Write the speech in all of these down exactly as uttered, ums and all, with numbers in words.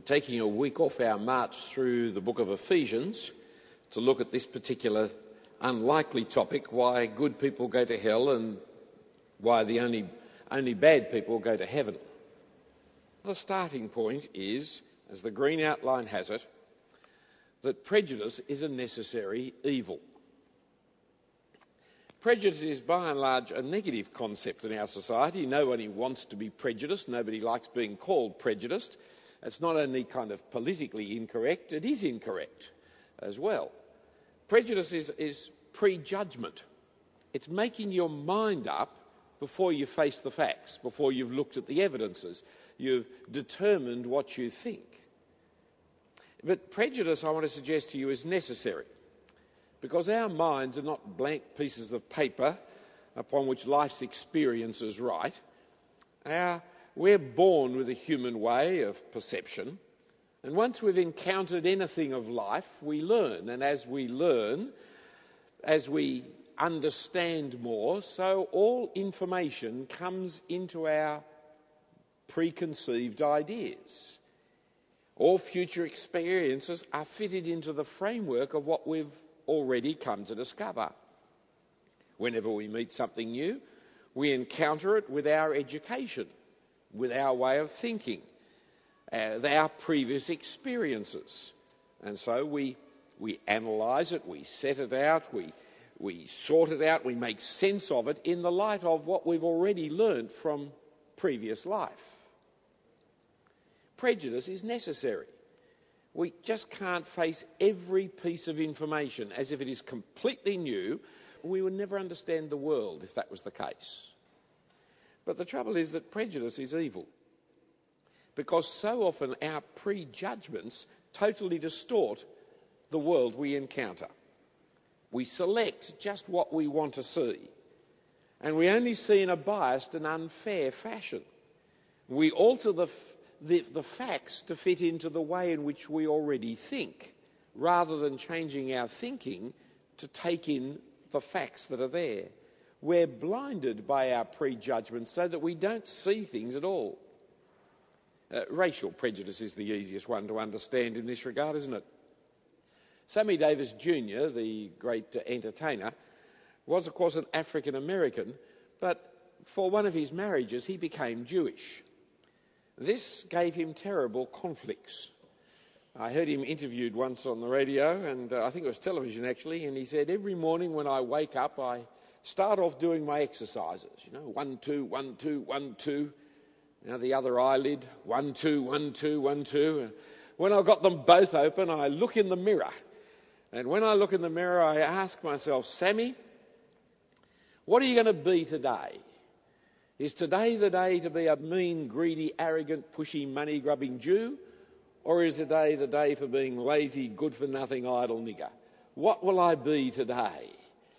taking a week off our march through the book of Ephesians to look at this particular unlikely topic, why good people go to hell and why the only, only bad people go to heaven. The starting point is, as the green outline has it, that prejudice is a necessary evil. Prejudice is by and large a negative concept in our society. Nobody wants to be prejudiced. Nobody likes being called prejudiced. It's not only kind of politically incorrect, it is incorrect as well. Prejudice is, is prejudgment. It's making your mind up before you face the facts, before you've looked at the evidences. You've determined what you think. But prejudice, I want to suggest to you, is necessary, because our minds are not blank pieces of paper upon which life's experiences write. Our, we're born with a human way of perception, and once we've encountered anything of life, we learn. And as we learn, as we understand more, so all information comes into our preconceived ideas. All future experiences are fitted into the framework of what we've already come to discover. Whenever we meet something new, we encounter it with our education, with our way of thinking, uh, with our previous experiences. And so we we analyse it, we set it out, we, we sort it out, we make sense of it in the light of what we've already learned from previous life. Prejudice is necessary. We just can't face every piece of information as if it is completely new. We would never understand the world if that was the case. But the trouble is that prejudice is evil, because so often our prejudgments totally distort the world we encounter. We select just what we want to see, and we only see in a biased and unfair fashion. We alter the The, the facts to fit into the way in which we already think, rather than changing our thinking to take in the facts that are there. We're blinded by our prejudgments so that we don't see things at all. Uh, racial prejudice is the easiest one to understand in this regard, isn't it? Sammy Davis Junior, the great uh, entertainer, was of course an African American, but for one of his marriages he became Jewish. This gave him terrible conflicts. I heard him interviewed once on the radio, and uh, I think it was television actually, and he said, every morning when I wake up, I start off doing my exercises, you know, one, two, one, two, one, two. Now the other eyelid, one, two, one, two, one, two. And when I've got them both open, I look in the mirror. And when I look in the mirror, I ask myself, Sammy, what are you going to be today? Is today the day to be a mean, greedy, arrogant, pushy, money-grubbing Jew? Or is today the day for being lazy, good-for-nothing, idle nigger? What will I be today?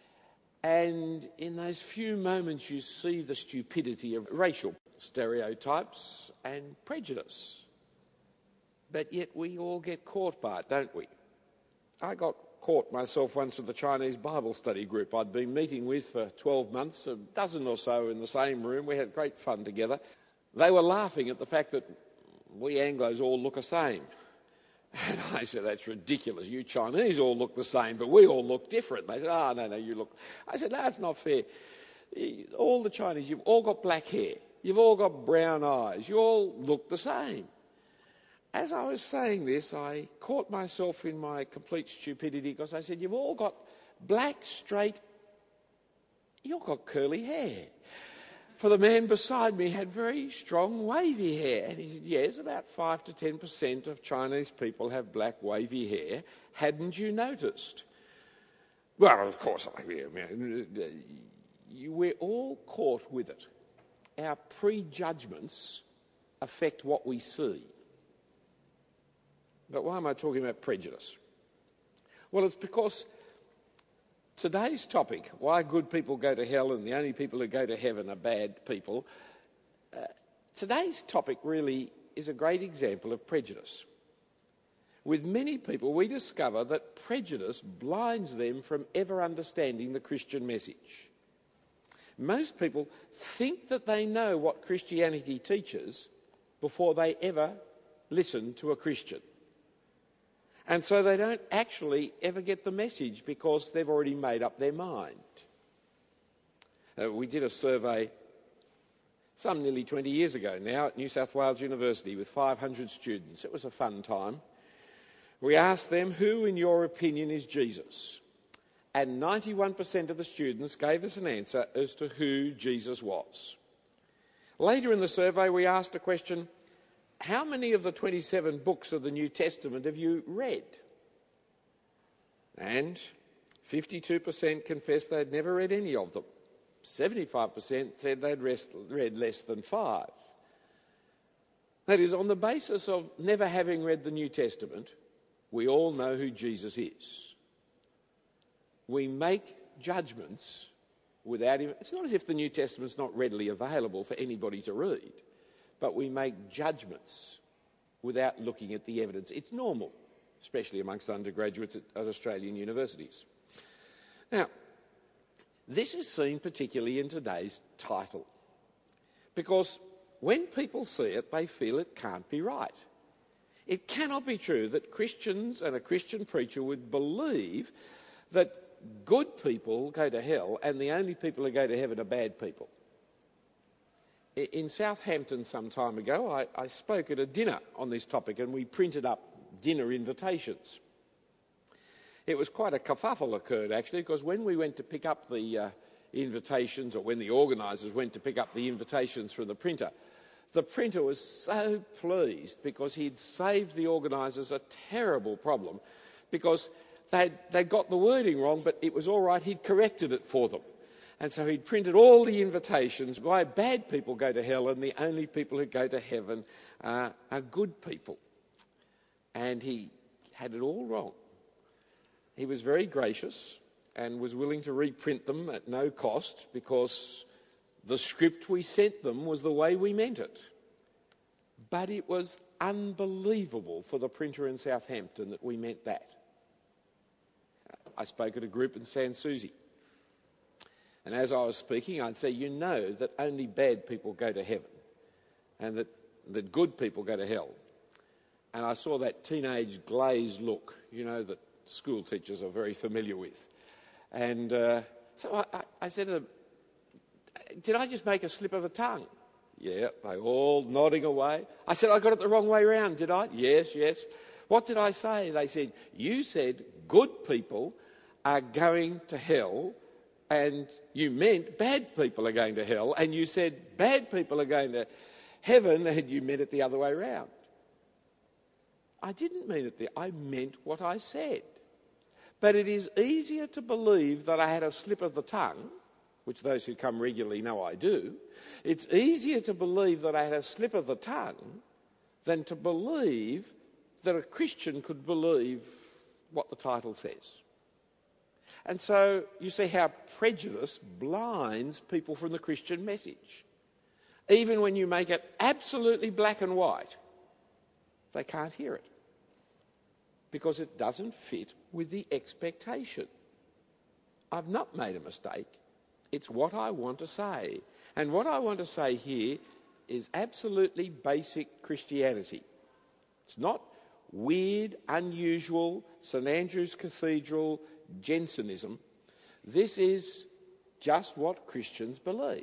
And in those few moments you see the stupidity of racial stereotypes and prejudice. But yet we all get caught by it, don't we? I got caught myself once at the Chinese Bible study group I'd been meeting with for twelve months, a dozen or so in the same room. We had great fun together. They were laughing at the fact that we Anglos all look the same. And I said, that's ridiculous. You Chinese all look the same, but we all look different. They said, oh, no, no, you look... I said, no, it's not fair. All the Chinese, you've all got black hair. You've all got brown eyes. You all look the same. As I was saying this, I caught myself in my complete stupidity, because I said, you've all got black, straight, you've got curly hair. For the man beside me had very strong, wavy hair. And he said, yes, about five to ten percent of Chinese people have black, wavy hair. Hadn't you noticed? Well, of course, I mean, we're all caught with it. Our prejudgments affect what we see. But why am I talking about prejudice? Well, it's because today's topic, why good people go to hell and the only people who go to heaven are bad people, uh, today's topic really is a great example of prejudice. With many people, we discover that prejudice blinds them from ever understanding the Christian message. Most people think that they know what Christianity teaches before they ever listen to a Christian. And so they don't actually ever get the message because they've already made up their mind. Uh, we did a survey some nearly twenty years ago now at New South Wales University with five hundred students. It was a fun time. We asked them, who in your opinion is Jesus? And ninety-one percent of the students gave us an answer as to who Jesus was. Later in the survey we asked a question, how many of the twenty-seven books of the New Testament have you read? And fifty-two percent confessed they'd never read any of them. seventy-five percent said they'd read less than five. That is, on the basis of never having read the New Testament, we all know who Jesus is. We make judgments without him. It's not as if the New Testament's not readily available for anybody to read, but we make judgments without looking at the evidence. It's normal, especially amongst undergraduates at, at Australian universities. Now, this is seen particularly in today's title, because when people see it, they feel it can't be right. It cannot be true that Christians and a Christian preacher would believe that good people go to hell and the only people who go to heaven are bad people. In Southampton some time ago, I, I spoke at a dinner on this topic and we printed up dinner invitations. It was quite a kerfuffle occurred actually, because when we went to pick up the uh, invitations, or when the organisers went to pick up the invitations from the printer, the printer was so pleased because he'd saved the organisers a terrible problem, because they'd, they'd got the wording wrong, but it was all right, he'd corrected it for them. And so he'd printed all the invitations why bad people go to hell and the only people who go to heaven uh, are good people. And he had it all wrong. He was very gracious and was willing to reprint them at no cost because the script we sent them was the way we meant it. But it was unbelievable for the printer in Southampton that we meant that. I spoke at a group in Sans Souci. And as I was speaking, I'd say, you know that only bad people go to heaven and that, that good people go to hell. And I saw that teenage glazed look, you know, that school teachers are very familiar with. And uh, so I, I said to them, did I just make a slip of the tongue? Yeah, they all nodding away. I said, I got it the wrong way round, did I? Yes, yes. What did I say? They said, you said good people are going to hell and you meant bad people are going to hell, and you said bad people are going to heaven and you meant it the other way round. I didn't mean it there. I meant what I said. But it is easier to believe that I had a slip of the tongue, which those who come regularly know I do. It's easier to believe that I had a slip of the tongue than to believe that a Christian could believe what the title says. And so you see how prejudice blinds people from the Christian message. Even when you make it absolutely black and white, they can't hear it because it doesn't fit with the expectation. I've not made a mistake. It's what I want to say. And what I want to say here is absolutely basic Christianity. It's not weird, unusual, St Andrew's Cathedral Jansenism. This is just what Christians believe.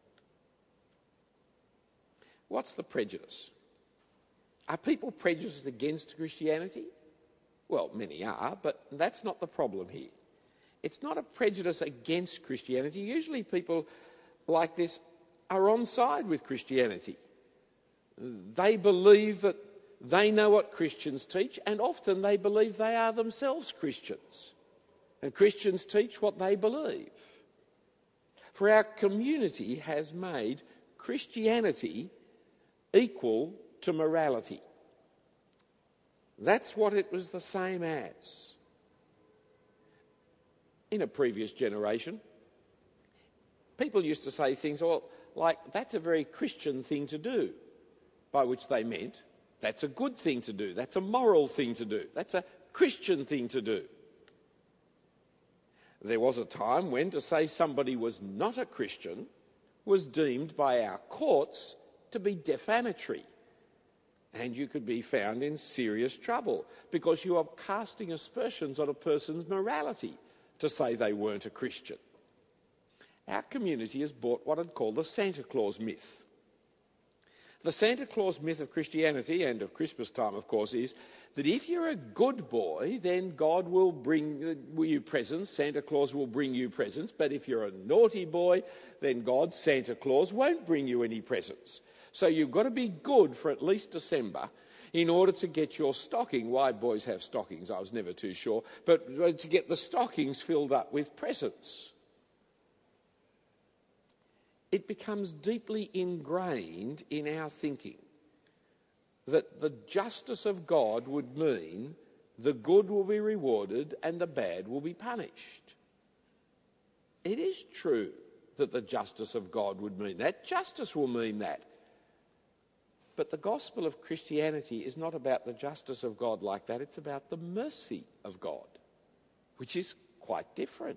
What's the prejudice? Are people prejudiced against Christianity? Well, many are, but that's not the problem here. It's not a prejudice against Christianity. Usually people like this are on side with Christianity. They believe that they know what Christians teach, and often they believe they are themselves Christians. And Christians teach what they believe. For our community has made Christianity equal to morality. That's what it was the same as. In a previous generation, people used to say things well, like, that's a very Christian thing to do, by which they meant that's a good thing to do, that's a moral thing to do, that's a Christian thing to do. There was a time when to say somebody was not a Christian was deemed by our courts to be defamatory. And you could be found in serious trouble because you are casting aspersions on a person's morality to say they weren't a Christian. Our community has bought what I'd call the Santa Claus myth. The Santa Claus myth of Christianity, and of Christmas time, of course, is that if you're a good boy, then God will bring you presents, Santa Claus will bring you presents, but if you're a naughty boy, then God, Santa Claus, won't bring you any presents. So you've got to be good for at least December in order to get your stocking. Why boys have stockings, I was never too sure, but to get the stockings filled up with presents. It becomes deeply ingrained in our thinking that the justice of God would mean the good will be rewarded and the bad will be punished. It is true that the justice of God would mean that. Justice will mean that. But the gospel of Christianity is not about the justice of God like that. It's about the mercy of God, which is quite different.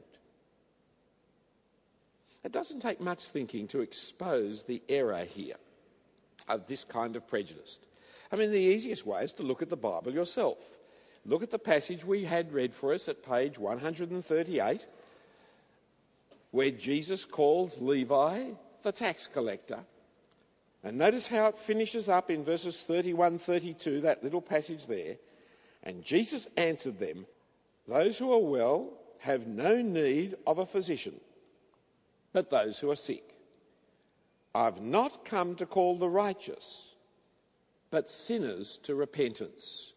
It doesn't take much thinking to expose the error here of this kind of prejudice. I mean, the easiest way is to look at the Bible yourself. Look at the passage we had read for us at page one hundred thirty-eight, where Jesus calls Levi the tax collector. And notice how it finishes up in verses thirty-one, thirty-two, that little passage there. And Jesus answered them, "Those who are well have no need of a physician, but those who are sick. I've not come to call the righteous, but sinners to repentance."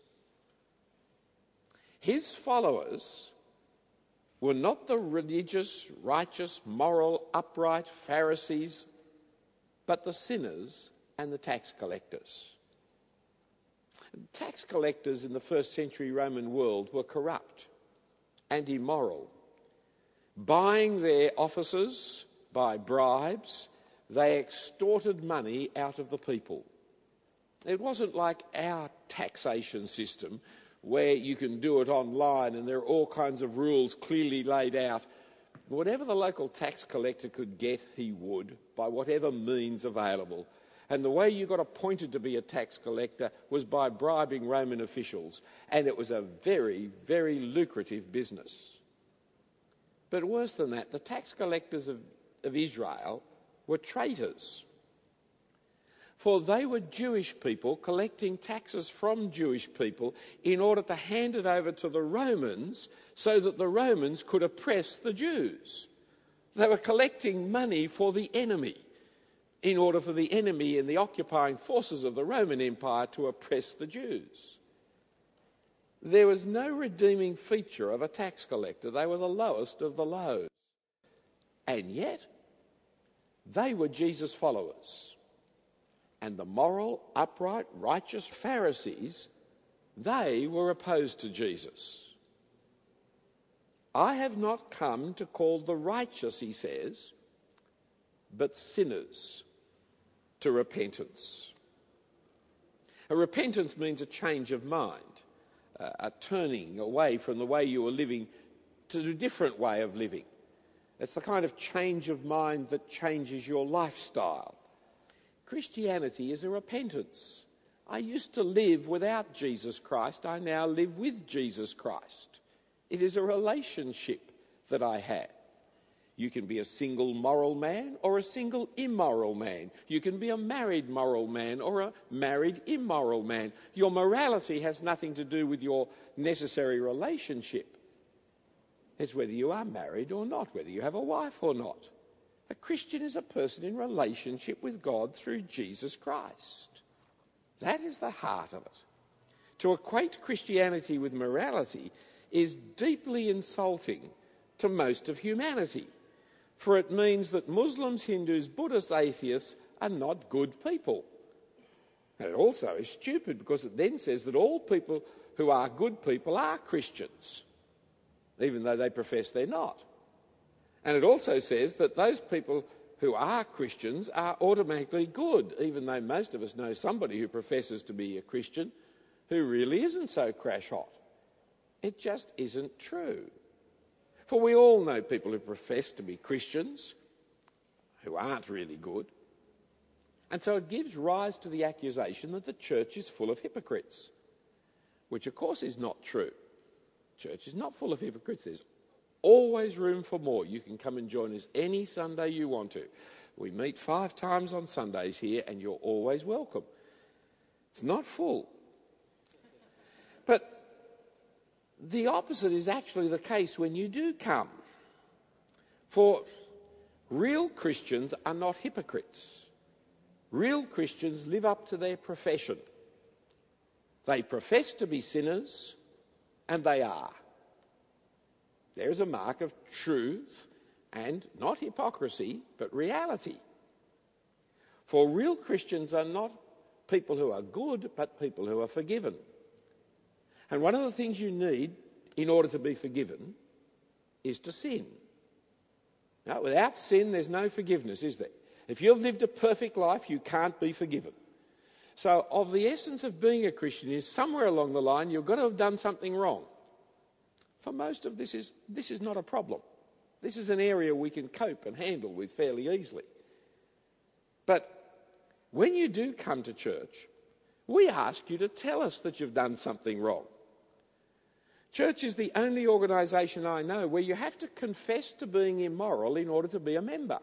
His followers were not the religious, righteous, moral, upright Pharisees, but the sinners and the tax collectors. Tax collectors in the first century Roman world were corrupt and immoral. Buying their offices by bribes, they extorted money out of the people. It wasn't like our taxation system where you can do it online and there are all kinds of rules clearly laid out. Whatever the local tax collector could get, he would, by whatever means available. And the way you got appointed to be a tax collector was by bribing Roman officials. And it was a very, very lucrative business. But worse than that, the tax collectors of, of Israel were traitors. For they were Jewish people collecting taxes from Jewish people in order to hand it over to the Romans so that the Romans could oppress the Jews. They were collecting money for the enemy in order for the enemy and the occupying forces of the Roman Empire to oppress the Jews. There was no redeeming feature of a tax collector. They were the lowest of the low. And yet, they were Jesus' followers. And the moral, upright, righteous Pharisees, they were opposed to Jesus. I have not come to call the righteous, he says, but sinners to repentance. A repentance means a change of mind, a turning away from the way you were living to a different way of living. It's the kind of change of mind that changes your lifestyle. Christianity is a repentance. I used to live without Jesus Christ. I now live with Jesus Christ. It is a relationship that I have. You can be a single moral man or a single immoral man. You can be a married moral man or a married immoral man. Your morality has nothing to do with your necessary relationship. It's whether you are married or not, whether you have a wife or not. A Christian is a person in relationship with God through Jesus Christ. That is the heart of it. To equate Christianity with morality is deeply insulting to most of humanity, for it means that Muslims, Hindus, Buddhists, atheists are not good people. And it also is stupid because it then says that all people who are good people are Christians, even though they profess they're not. And it also says that those people who are Christians are automatically good, even though most of us know somebody who professes to be a Christian who really isn't so crash hot. It just isn't true. For we all know people who profess to be Christians who aren't really good. And so it gives rise to the accusation that the church is full of hypocrites, which of course is not true. Church is not full of hypocrites. There's always room for more. You can come and join us any Sunday you want to. We meet five times on Sundays here and you're always welcome. It's not full. But the opposite is actually the case when you do come. For real Christians are not hypocrites. Real Christians live up to their profession. They profess to be sinners, and they are. There is a mark of truth and not hypocrisy, but reality. For real Christians are not people who are good, but people who are forgiven. And one of the things you need in order to be forgiven is to sin. Now, without sin, there's no forgiveness, is there? If you've lived a perfect life, you can't be forgiven. So, of the essence of being a Christian is somewhere along the line you've got to have done something wrong. For most of this is this is not a problem. This is an area we can cope and handle with fairly easily. But when you do come to church, we ask you to tell us that you've done something wrong. Church is the only organisation I know where you have to confess to being immoral in order to be a member.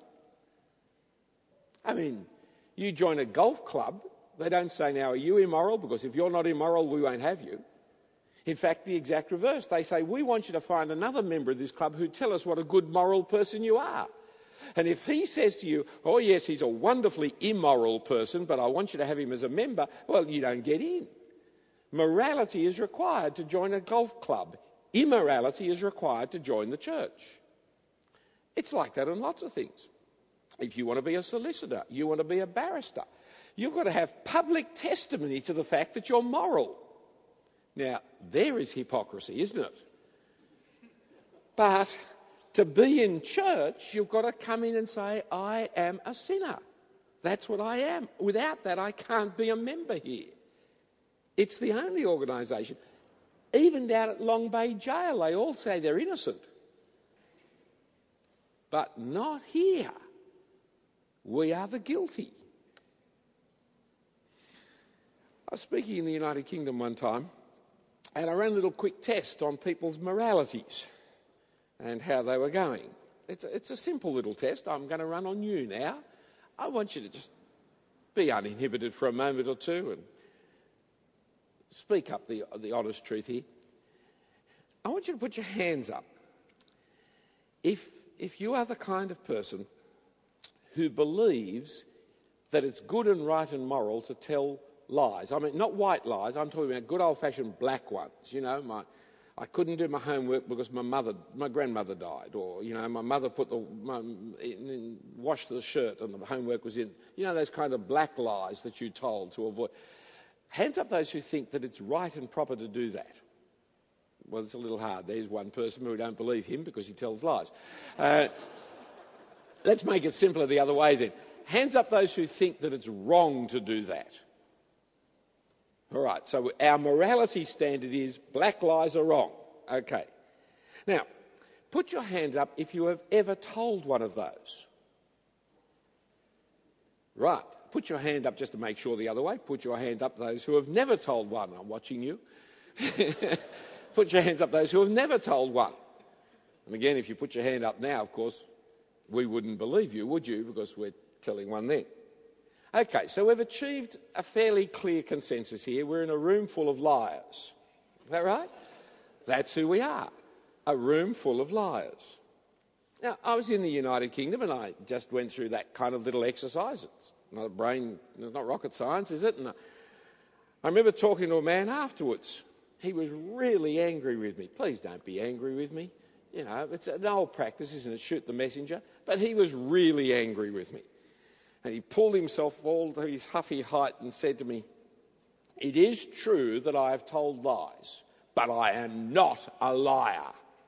I mean, you join a golf club, they don't say, now, are you immoral? Because if you're not immoral, we won't have you. In fact, the exact reverse. They say, we want you to find another member of this club who tell us what a good moral person you are. And if he says to you, oh yes, he's a wonderfully immoral person, but I want you to have him as a member, well, you don't get in. Morality is required to join a golf club. Immorality is required to join the church. It's like that in lots of things. If you want to be a solicitor, you want to be a barrister, you've got to have public testimony to the fact that you're moral. Now, there is hypocrisy, isn't it? But to be in church, you've got to come in and say, I am a sinner. That's what I am. Without that, I can't be a member here. It's the only organisation. Even down at Long Bay Jail, they all say they're innocent. But not here. We are the guilty. I was speaking in the United Kingdom one time, and I ran a little quick test on people's moralities and how they were going. It's a, it's a simple little test I'm going to run on you now. I want you to just be uninhibited for a moment or two and speak up the, the honest truth here. I want you to put your hands up. If, if you are the kind of person who believes that it's good and right and moral to tell lies. I mean, not white lies, I'm talking about good old-fashioned black ones. You know, my, I couldn't do my homework because my mother, my grandmother died, or, you know, my mother put the, my, in, in, washed the shirt and the homework was in. You know, those kind of black lies that you told to avoid. Hands up those who think that it's right and proper to do that. Well, it's a little hard. There's one person who don't believe him because he tells lies. Uh, let's make it simpler the other way then. Hands up those who think that it's wrong to do that. All right, so our morality standard is black lies are wrong. Okay. Now, put your hands up if you have ever told one of those. Right. Put your hand up just to make sure the other way. Put your hand up those who have never told one. I'm watching you. Put your hands up those who have never told one. And again, if you put your hand up now, of course, we wouldn't believe you, would you? Because we're telling one then. Okay, so we've achieved a fairly clear consensus here. We're in a room full of liars. Is that right? That's who we are, a room full of liars. Now, I was in the United Kingdom and I just went through that kind of little exercise. It's not a brain, it's not rocket science, is it? And I remember talking to a man afterwards. He was really angry with me. Please don't be angry with me. You know, it's an old practice, isn't it? Shoot the messenger. But he was really angry with me. And he pulled himself all to his huffy height and said to me, it is true that I have told lies, but I am not a liar.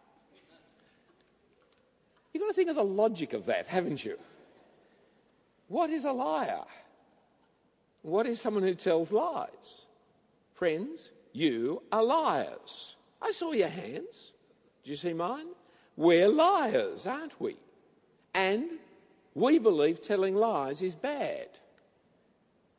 You've got to think of the logic of that, haven't you? What is a liar? What is someone who tells lies? Friends, you are liars. I saw your hands. Did you see mine? We're liars, aren't we? And we believe telling lies is bad.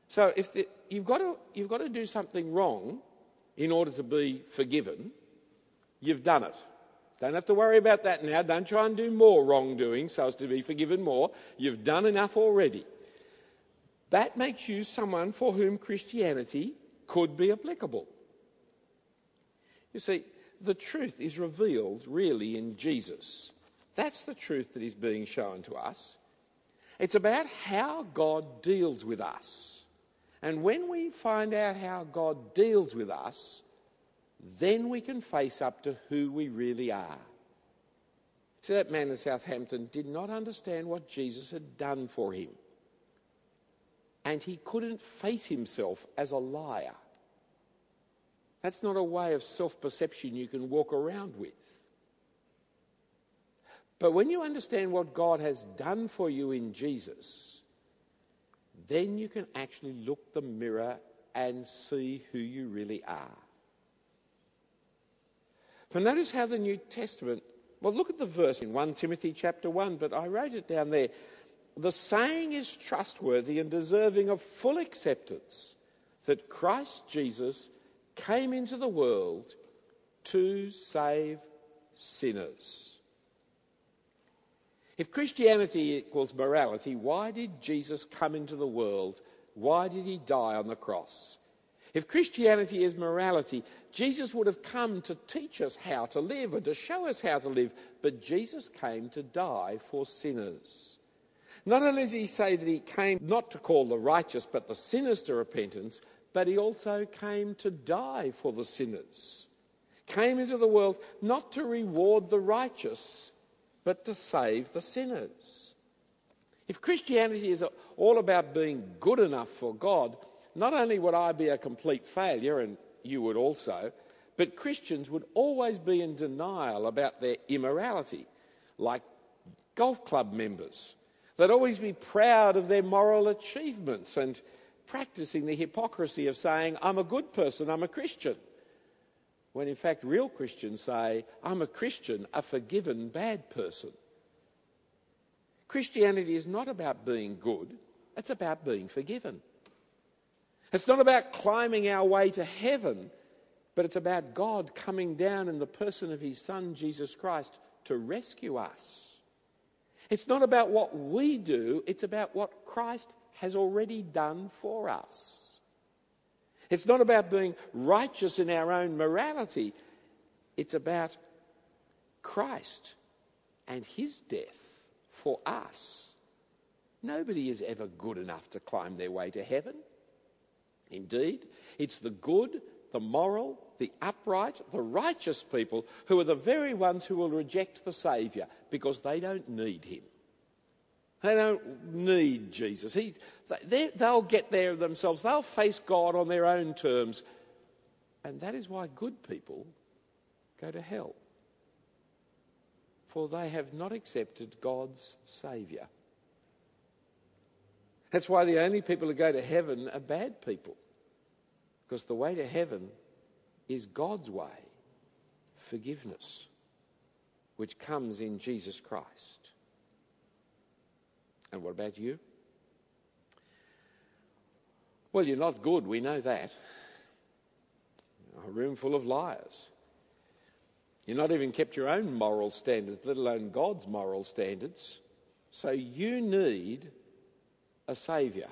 So if the, you've got to you've got to do something wrong in order to be forgiven, you've done it. Don't have to worry about that now. Don't try and do more wrongdoing so as to be forgiven more. You've done enough already. That makes you someone for whom Christianity could be applicable. You see, the truth is revealed really in Jesus. That's the truth that is being shown to us. It's about how God deals with us. And when we find out how God deals with us, then we can face up to who we really are. So that man in Southampton did not understand what Jesus had done for him. And he couldn't face himself as a liar. That's not a way of self-perception you can walk around with. But when you understand what God has done for you in Jesus, then you can actually look the mirror and see who you really are. For notice how the New Testament, well, look at the verse in First Timothy chapter one, but I wrote it down there. The saying is trustworthy and deserving of full acceptance that Christ Jesus came into the world to save sinners. If Christianity equals morality, why did Jesus come into the world? Why did he die on the cross? If Christianity is morality, Jesus would have come to teach us how to live and to show us how to live, but Jesus came to die for sinners. Not only does he say that he came not to call the righteous but the sinners to repentance, but he also came to die for the sinners. Came into the world not to reward the righteous, but to save the sinners. If Christianity is all about being good enough for God, not only would I be a complete failure, and you would also, but Christians would always be in denial about their immorality, like golf club members. They'd always be proud of their moral achievements and practicing the hypocrisy of saying, I'm a good person, I'm a Christian. When in fact real Christians say, I'm a Christian, a forgiven bad person. Christianity is not about being good, it's about being forgiven. It's not about climbing our way to heaven, but it's about God coming down in the person of his Son, Jesus Christ, to rescue us. It's not about what we do, it's about what Christ has already done for us. It's not about being righteous in our own morality. It's about Christ and his death for us. Nobody is ever good enough to climb their way to heaven. Indeed, it's the good, the moral, the upright, the righteous people who are the very ones who will reject the Saviour because they don't need him. They don't need Jesus. He, they, they'll get there themselves. They'll face God on their own terms. And that is why good people go to hell. For they have not accepted God's Saviour. That's why the only people who go to heaven are bad people. Because the way to heaven is God's way, forgiveness, which comes in Jesus Christ. And what about you? Well, you're not good, we know that. A room full of liars. You've not even kept your own moral standards, let alone God's moral standards. So you need a saviour.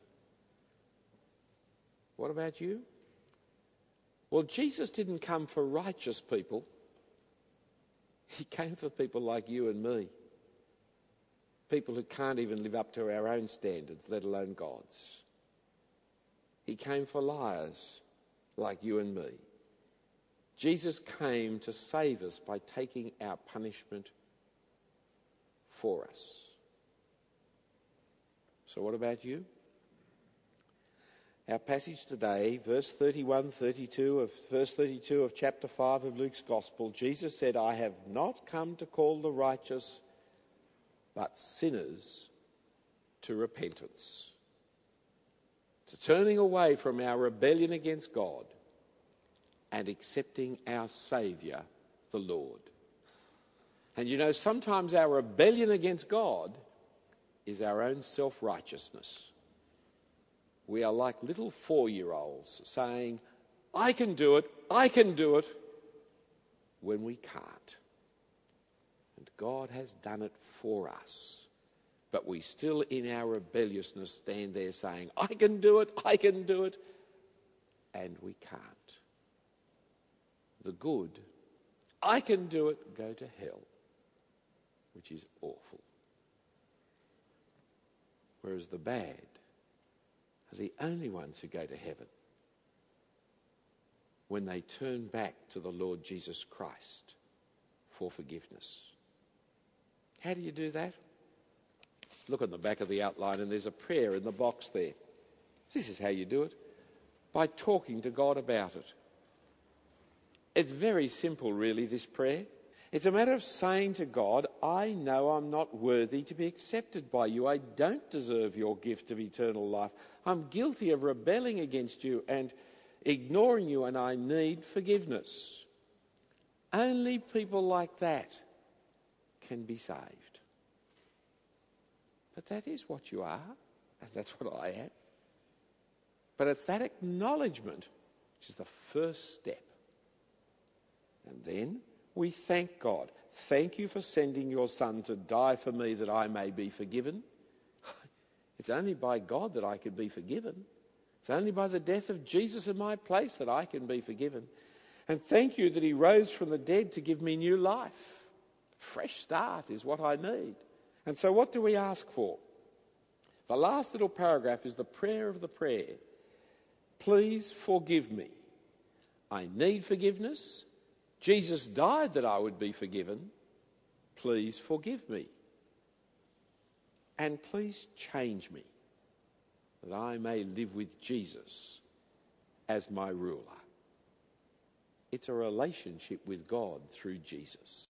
What about you? Well, Jesus didn't come for righteous people. He came for people like you and me. People who can't even live up to our own standards, let alone God's. He came for liars like you and me. Jesus came to save us by taking our punishment for us. So what about you? Our passage today, verse thirty-one, thirty-two of verse thirty-two of chapter five of Luke's Gospel, Jesus said, I have not come to call the righteous, but sinners to repentance. To turning away from our rebellion against God and accepting our Saviour, the Lord. And you know, sometimes our rebellion against God is our own self-righteousness. We are like little four-year-olds saying, I can do it, I can do it, when we can't. And God has done it for us. But we still, in our rebelliousness, stand there saying, I can do it, I can do it, and we can't. The good, I can do it, go to hell, which is awful. Whereas the bad are the only ones who go to heaven when they turn back to the Lord Jesus Christ for forgiveness. How do you do that? Look on the back of the outline and there's a prayer in the box there. This is how you do it. By talking to God about it. It's very simple, really, this prayer. It's a matter of saying to God, I know I'm not worthy to be accepted by you. I don't deserve your gift of eternal life. I'm guilty of rebelling against you and ignoring you, and I need forgiveness. Only people like that can be saved. But that is what you are, and that's what I am. But it's that acknowledgement which is the first step. And then we thank God. Thank you for sending your Son to die for me that I may be forgiven. It's only by God that I can be forgiven. It's only by the death of Jesus in my place that I can be forgiven. And thank you that he rose from the dead to give me new life. Fresh start is what I need. And so what do we ask for? The last little paragraph is the prayer of the prayer. Please forgive me. I need forgiveness. Jesus died that I would be forgiven. Please forgive me. And please change me, that I may live with Jesus as my ruler. It's a relationship with God through Jesus.